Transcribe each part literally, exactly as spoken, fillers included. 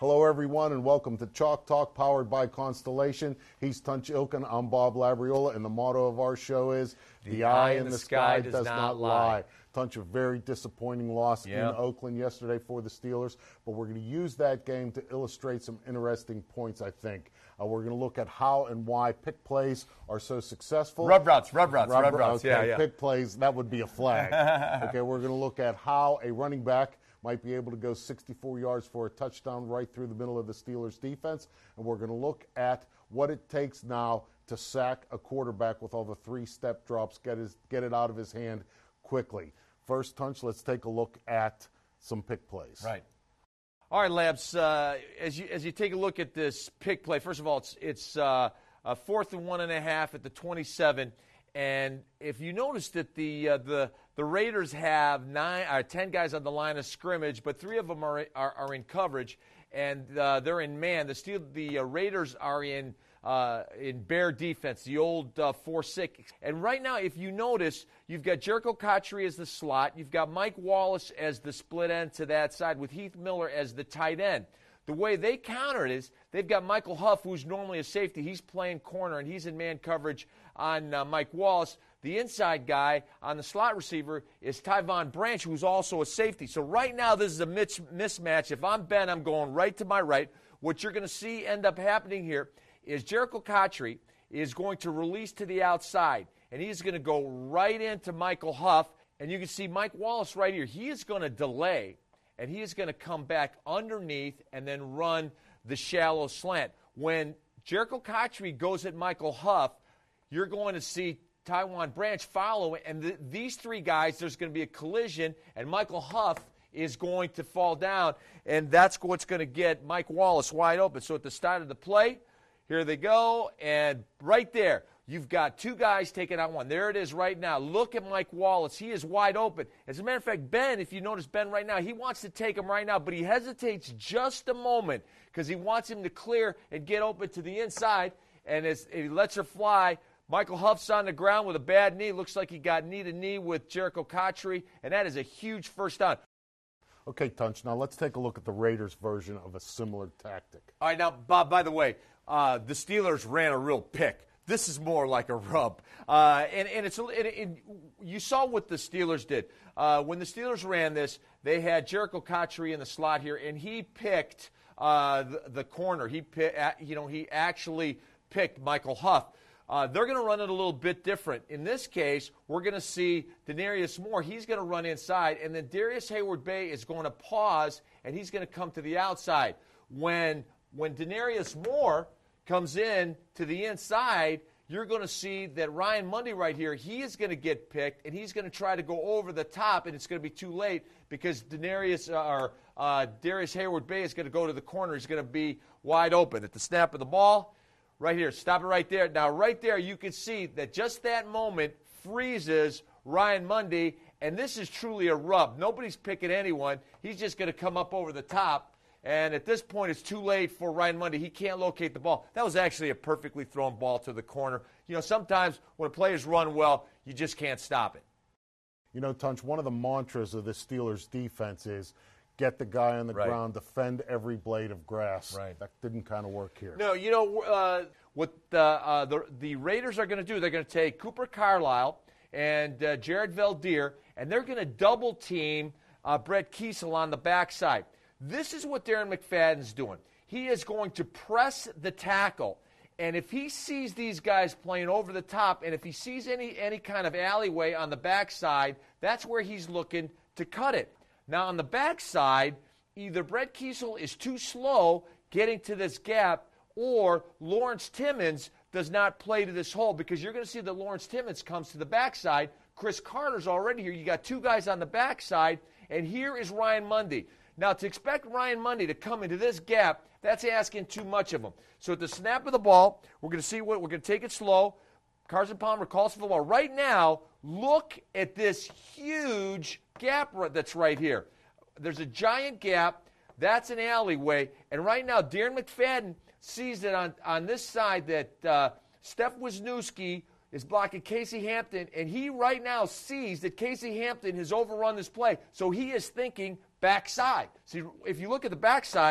Hello, everyone, and welcome to Chalk Talk, powered by Constellation. He's Tunch Ilkin. I'm Bob Labriola, and the motto of our show is, The, the eye in the, the sky, sky does not lie. lie. Tunch, a very disappointing loss yep. in Oakland yesterday for the Steelers, but we're going to use that game to illustrate some interesting points, I think. Uh, we're going to look at how and why pick plays are so successful. Rub routes, rub routes, rub, rub routes. Okay, yeah, yeah. Pick plays, that would be a flag. Okay, we're going to look at how a running back might be able to go sixty-four yards for a touchdown right through the middle of the Steelers' defense. And we're going to look at what it takes now to sack a quarterback with all the three-step drops, get, his, get it out of his hand quickly. First, Tunch, let's take a look at some pick plays. Right. All right, Labs, uh, as you as you take a look at this pick play, first of all, it's, it's uh, a fourth and one and a half at the twenty-seven. And if you notice that the uh, the the Raiders have nine or ten guys on the line of scrimmage, but three of them are are, are in coverage, and uh, they're in man. The Steel the uh, Raiders are in uh, in bear defense, the old uh, four six. And right now, if you notice, you've got Jerko Cotchery as the slot, you've got Mike Wallace as the split end to that side, with Heath Miller as the tight end. The way they counter it is they've got Michael Huff, who's normally a safety. He's playing corner, and he's in man coverage on uh, Mike Wallace. The inside guy on the slot receiver is Tyvon Branch, who's also a safety. So right now this is a mismatch. If I'm Ben, I'm going right to my right. What you're going to see end up happening here is Jerko Cotchery is going to release to the outside, and he's going to go right into Michael Huff. And you can see Mike Wallace right here. He is going to delay, and he is going to come back underneath and then run the shallow slant. When Jerko Cotchery goes at Michael Huff, you're going to see Tyvon Branch follow, and th- these three guys, there's going to be a collision, and Michael Huff is going to fall down, and that's what's going to get Mike Wallace wide open. So at the start of the play, here they go, and right there, you've got two guys taking out one. There it is right now. Look at Mike Wallace. He is wide open. As a matter of fact, Ben, if you notice Ben right now, he wants to take him right now, but he hesitates just a moment because he wants him to clear and get open to the inside, and as he lets her fly, Michael Huff's on the ground with a bad knee. Looks like he got knee to knee with Jerko Cotchery, and that is a huge first down. Okay, Tunch, now let's take a look at the Raiders' version of a similar tactic. All right, now, Bob, by the way, uh, the Steelers ran a real pick. This is more like a rub. Uh, and, and, it's, and, and you saw what the Steelers did. Uh, when the Steelers ran this, they had Jerko Cotchery in the slot here, and he picked uh, the, the corner. He, picked, you know, he actually picked Michael Huff. Uh, they're going to run it a little bit different. In this case, we're going to see Denarius Moore. He's going to run inside, and then Darius Hayward-Bay is going to pause, and he's going to come to the outside. When, when Denarius Moore comes in to the inside, you're going to see that Ryan Mundy right here, he is going to get picked, and he's going to try to go over the top, and it's going to be too late because Denarius, uh, or uh, Darius Hayward-Bay is going to go to the corner. He's going to be wide open. At the snap of the ball, right here, stop it right there. Now, right there, you can see that just that moment freezes Ryan Mundy, and this is truly a rub. Nobody's picking anyone. He's just going to come up over the top, and at this point, it's too late for Ryan Mundy. He can't locate the ball. That was actually a perfectly thrown ball to the corner. You know, sometimes when players run well, you just can't stop it. You know, Tunch, one of the mantras of the Steelers' defense is get the guy on the right. ground, defend every blade of grass. Right. That didn't kind of work here. No, you know, uh, what the, uh, the, the Raiders are going to do, they're going to take Cooper Carlisle and uh, Jared Valdir, and they're going to double-team uh, Brett Kiesel on the backside. This is what Darren McFadden's doing. He is going to press the tackle, and if he sees these guys playing over the top, and if he sees any, any kind of alleyway on the backside, that's where he's looking to cut it. Now, on the backside, either Brett Kiesel is too slow getting to this gap, or Lawrence Timmons does not play to this hole, because you're going to see that Lawrence Timmons comes to the backside. Chris Carter's already here. You got two guys on the backside, and here is Ryan Mundy. Now, to expect Ryan Mundy to come into this gap, that's asking too much of him. So at the snap of the ball, we're going to see what we're going to take it slow. Carson Palmer calls for the ball. Right now, look at this huge gap that's right here. There's a giant gap. That's an alleyway. And right now, Darren McFadden sees that on, on this side that uh, Steph Wisniewski is blocking Casey Hampton, and he right now sees that Casey Hampton has overrun this play. So he is thinking backside. See, if you look at the backside,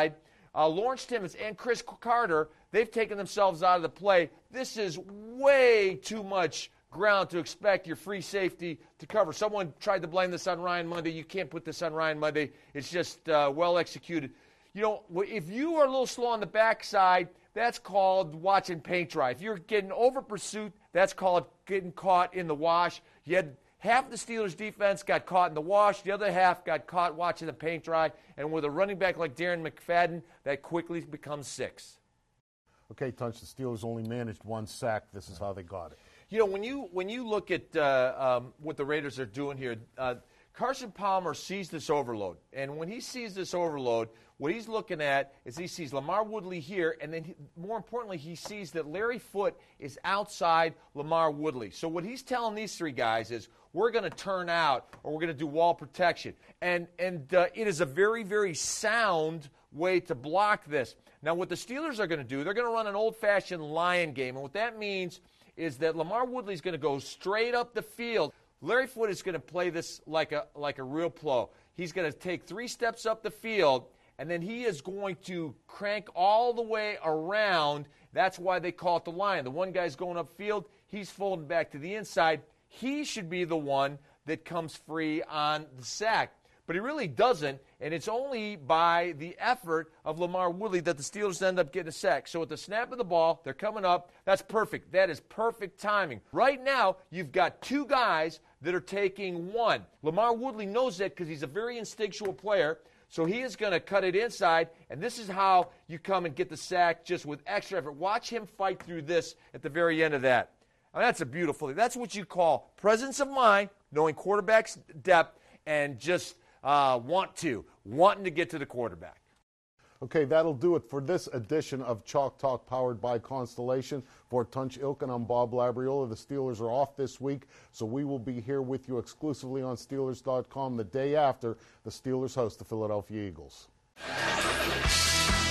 Uh, Lawrence Timmons and Chris Carter, they've taken themselves out of the play. This is way too much ground to expect your free safety to cover. Someone tried to blame this on Ryan Mundy. You can't put this on Ryan Mundy. It's just uh, well executed. You know, if you are a little slow on the backside, that's called watching paint dry. If you're getting over pursuit, that's called getting caught in the wash. You had half the Steelers' defense got caught in the wash. The other half got caught watching the paint dry. And with a running back like Darren McFadden, that quickly becomes six. Okay, Tunch, the Steelers only managed one sack. This is how they got it. You know, when you when you look at uh, um, what the Raiders are doing here, uh, Carson Palmer sees this overload. And when he sees this overload, what he's looking at is he sees LaMarr Woodley here, and then he, more importantly, he sees that Larry Foote is outside LaMarr Woodley. So what he's telling these three guys is, we're going to turn out, or we're going to do wall protection. And, and uh, it is a very, very sound way to block this. Now, what the Steelers are going to do, they're going to run an old-fashioned lion game. And what that means is that LaMarr Woodley is going to go straight up the field. Larry Foote is going to play this like a like a real pro. He's going to take three steps up the field, and then he is going to crank all the way around. That's why they call it the lion. The one guy's going upfield. He's folding back to the inside. He should be the one that comes free on the sack. But he really doesn't, and it's only by the effort of LaMarr Woodley that the Steelers end up getting a sack. So at the snap of the ball, they're coming up. That's perfect. That is perfect timing. Right now, you've got two guys that are taking one. LaMarr Woodley knows that because he's a very instinctual player, so he is going to cut it inside, and this is how you come and get the sack just with extra effort. Watch him fight through this at the very end of that. I mean, that's a beautiful thing. That's what you call presence of mind, knowing quarterback's depth, and just uh, want to, wanting to get to the quarterback. Okay, that'll do it for this edition of Chalk Talk powered by Constellation. For Tunch Ilkin, I'm Bob Labriola. The Steelers are off this week, so we will be here with you exclusively on Steelers dot com the day after the Steelers host the Philadelphia Eagles.